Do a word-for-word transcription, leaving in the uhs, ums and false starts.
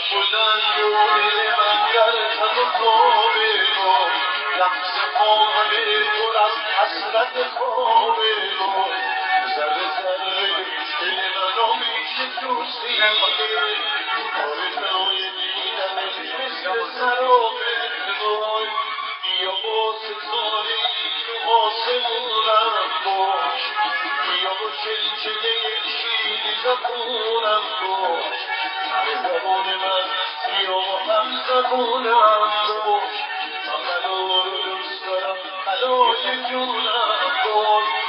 بلند و دل من در تن خواب تو لمس خانه پر از حسرت خواب تو ذره ذره دل منو میشکوفتی آرزوی دیدنت مثل سراب وای بیا با ستاره تو آسمونم باش بیا با چلچله شیری زبونم باش هم زبون من بیا با هم زبونم باش من بلا رو دوست دارم بلای جونم باش